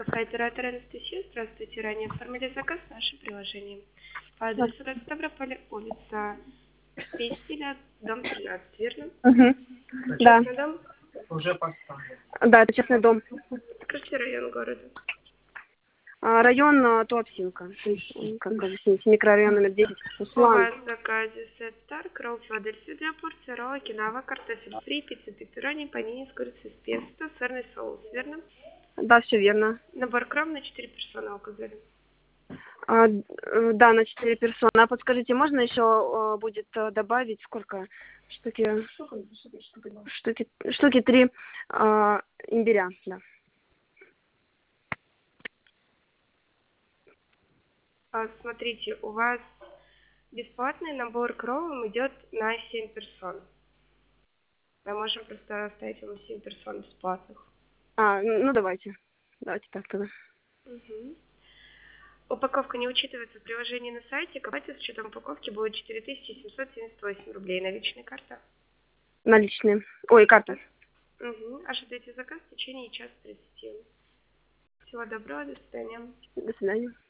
Оператор Анастасия, здравствуйте. Ранее оформили заказ в нашем приложении. По адресу город Ставрополь, улица Пестеля, дом 13, верно? Угу. Да. Частный дом? Да, это частный дом. Скажите район города. Район Туапсинка. Как бы с микрорайон номер 10. У Услан. вас в заказе сет Старк, ролл Филадельфия для порции, ролл Окинава, картофель фри, пицца пепперони, панини с курицей с песто, сырный соус, верно? Да, все верно. Набор кром на 4 персоны указали. Да, на 4 персоны. А подскажите, можно еще будет добавить сколько? Штуки 3 имбиря, да. Смотрите, у вас бесплатный набор кровом идет на 7 персон. Мы можем просто оставить вам 7 персон бесплатных. Ну давайте. Давайте так тогда. Угу. Упаковка не учитывается в приложении на сайте. Оплата с учетом упаковки будет 4778 рублей. Наличная карта. Наличные. Ой, карта. Угу. Ожидайте заказ в течение часа 30. Всего доброго, до свидания. До свидания.